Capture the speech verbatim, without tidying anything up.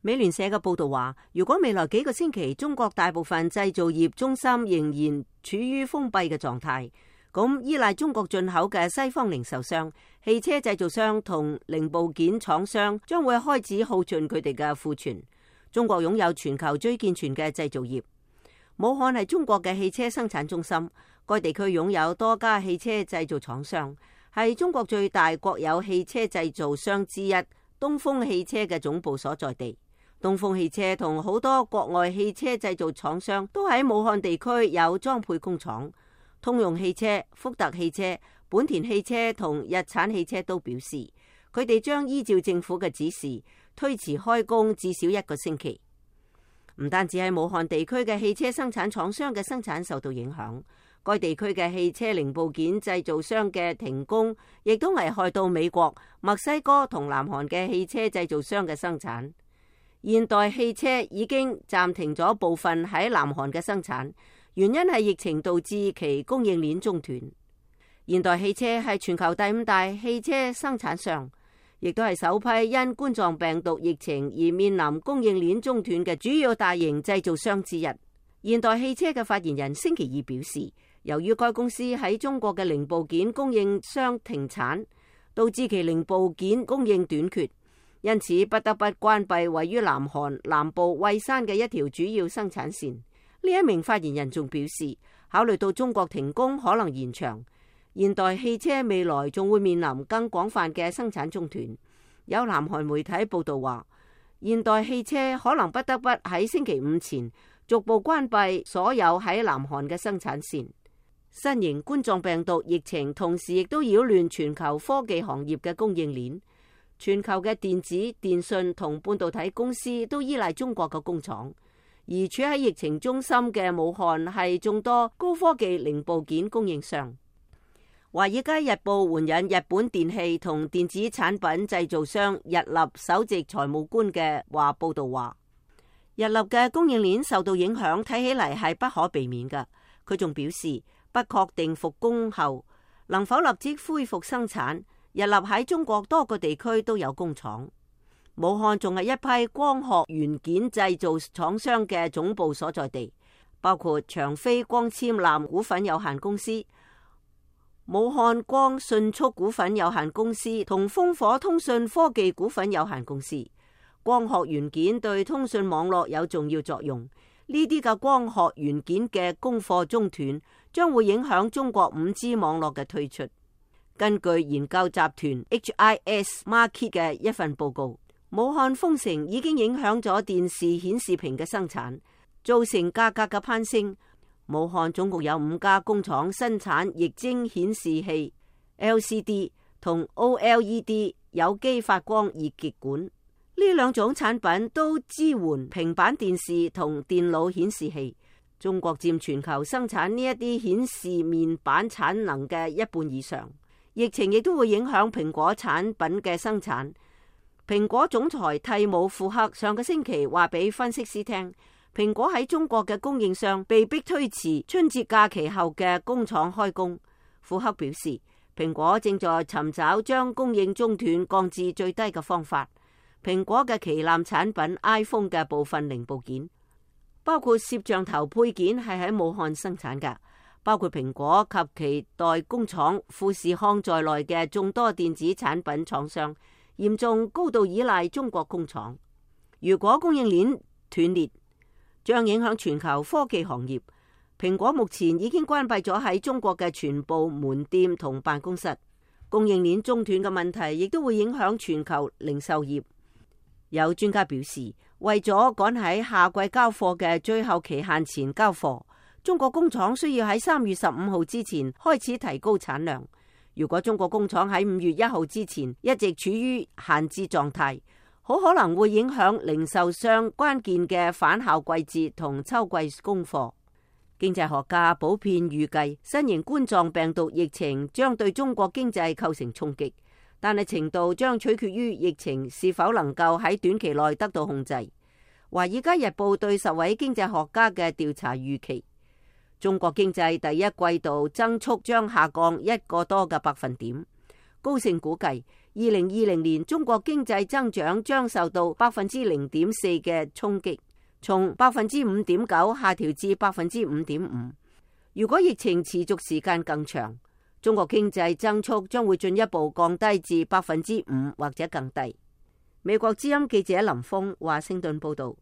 美聯社嘅報道話，如果未來幾個星期中國大部分製造業中心仍然處於封閉嘅狀態，咁依賴中國進口嘅西方零售商、汽車製造商同零部件廠商將會開始耗盡佢哋嘅庫存。中國擁有全球最健全嘅製造業。武漢係中國嘅汽車生產中心，該地區擁有多家汽車製造廠商，係中國最大國有汽車製造商之一東風汽車嘅總部所在地。東風汽車同好多國外汽車製造廠商都喺武漢地區有裝配工廠。通用汽車、福特汽車、本田汽車同日產汽車都表示，佢哋將依照政府嘅指示推遲開工至少一個星期。唔單止喺武漢地區嘅汽車生產廠商嘅生產受到影響，該地區嘅汽車零部件製造商嘅停工，亦都危害到美國、墨西哥同南韓嘅汽車製造商嘅生產。現代汽車已經暫停咗部分喺南韓嘅生產，原因係疫情導致其供應鏈中斷。現代汽車係全球第五大汽車生產商，亦都係首批因冠狀病毒疫情而面臨供應鏈中斷嘅主要大型製造商之一。現代汽車嘅發言人星期二表示，由於該公司喺中國嘅零部件供應商停產，導致其零部件供應短缺。因此不得不關閉位於南韓南部蔚山嘅一條主要生產線。呢一名發言人仲表示，考慮到中國停工可能延長，現代汽車未來仲會面臨更廣泛嘅生產中斷。有南韓媒體報道話，現代汽車可能不得不喺星期五前逐步關閉所有喺南韓嘅生產線。新型冠狀病毒疫情同時亦都擾亂全球科技行業嘅供應鏈。全球嘅電子、電信同半導體公司都依賴中國嘅工廠，而處喺疫情中心嘅武漢係眾多高科技零部件供應商。華爾街日報援引日本電器同電子產品製造商日立首席財務官嘅話報道話，日立嘅供應鏈受到影響，睇起嚟係不可避免嘅。佢仲表示，不確定復工後能否立即恢復生產。日立喺中國多個地區都有工廠，武漢仲係一批光學元件製造廠商嘅總部所在地，包括長飛光纖纜股份有限公司、武漢光迅速股份有限公司同烽火通訊科技股份有限公司。光學元件對通訊網絡有重要作用，呢啲嘅光學元件嘅供貨中斷，將會影響中國五 G 網絡嘅推出。根據研究集團 H I S Markit 嘅一份報告，武漢封城已經影響咗電視顯示屏嘅生產，造成價格嘅攀升。武漢總共有五家工廠生產液晶顯示器 L C D 同 O L E D 有機發光熱極管，呢兩種產品都支援平板電視同電腦顯示器。中國佔全球生產呢一啲顯示面板產能嘅一半以上。疫情亦都會影響蘋果產品嘅生產。蘋果總裁蒂姆庫克上個星期話俾分析師聽，蘋果喺中國嘅供應商被迫推遲春節假期後嘅工廠開工。庫克表示，蘋果正在尋找將供應中斷降至最低嘅方法。蘋果嘅旗艦產品 iPhone 嘅部分零部件，包括攝像頭配件，係喺武漢生產㗎。包括蘋果及其代工廠富士康在內嘅眾多電子產品廠商，嚴重高度依賴中國工廠。如果供應鏈斷裂，將影響全球科技行業。蘋果目前已經關閉咗喺中國嘅全部門店同辦公室。供應鏈中斷嘅問題亦都會影響全球零售業。有專家表示，為咗趕喺夏季交貨嘅最後期限前交貨，中國工廠需要喺三月十五號之前開始提高產量。如果中國工廠喺五月一號之前一直處於閒置狀態，好可能會影響零售商關鍵嘅返校季節同秋季供貨。經濟學家普遍預計，新型冠狀病毒疫情將對中國經濟構成衝擊，但係程度將取決於疫情是否能夠喺短期內得到控制。華爾街日報對十位經濟學家嘅調查預期，中國經濟第一季度增速將下降一個多嘅百分點。高盛估計， 二零二零年中國經濟增長將受到百分之零點四嘅衝擊，從百分之五點九下調至百分之五點五。如果疫情持續時間更長，中國經濟增速將會進一步降低至百分之五或者更低。美國之音記者林峰華盛頓報道。